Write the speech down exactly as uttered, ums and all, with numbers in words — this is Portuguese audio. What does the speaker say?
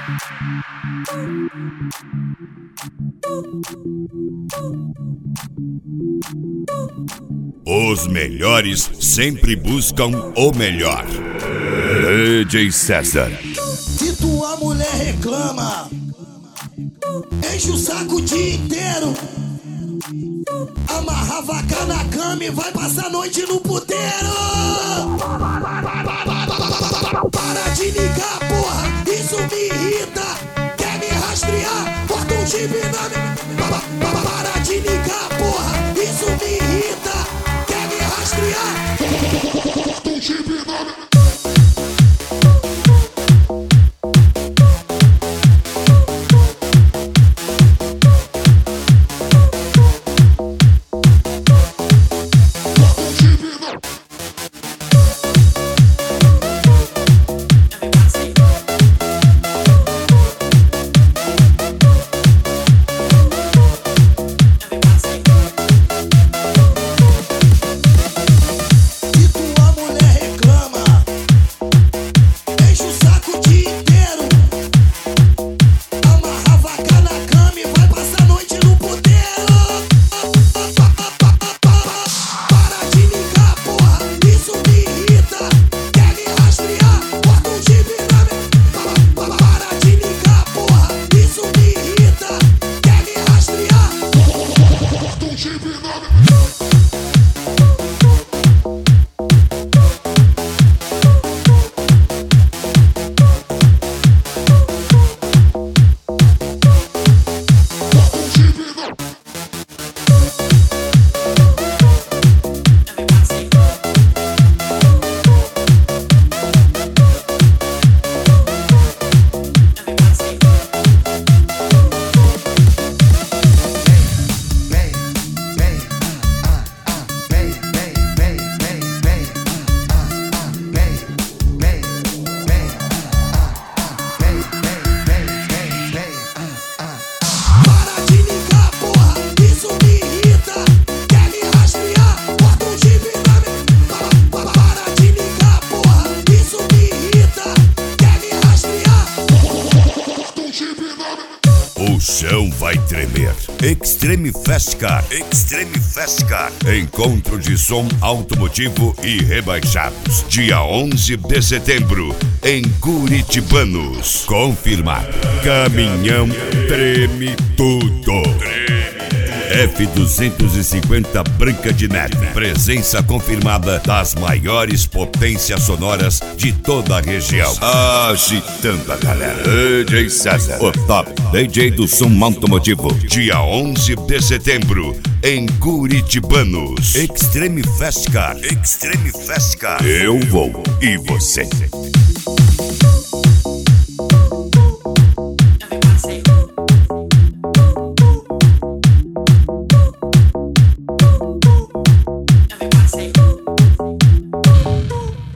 Os melhores sempre buscam o melhor. D J César. Se tua mulher reclama, enche o saco o dia inteiro, amarra a vaca na cama e vai passar a noite no puteiro. Para de ligar, porra, isso me irrita. Quer me rastrear? Bota um chip na minha... Para de ligar, porra, isso me irrita. Quer me rastrear? Bota um chip na minha... O chão vai tremer. Extreme Fast Car. Extreme Fast Car. Encontro de som automotivo e rebaixados. Dia onze de setembro, em Curitibanos. Confirmado. Caminhão treme tudo. F duzentos e cinquenta Branca de Neve. Presença confirmada das maiores potências sonoras de toda a região. Agitando a galera. D J César, o top D J do som automotivo. Dia onze de setembro, em Curitibanos. Extreme Fast Car. Extreme Fast Car. Eu vou e você.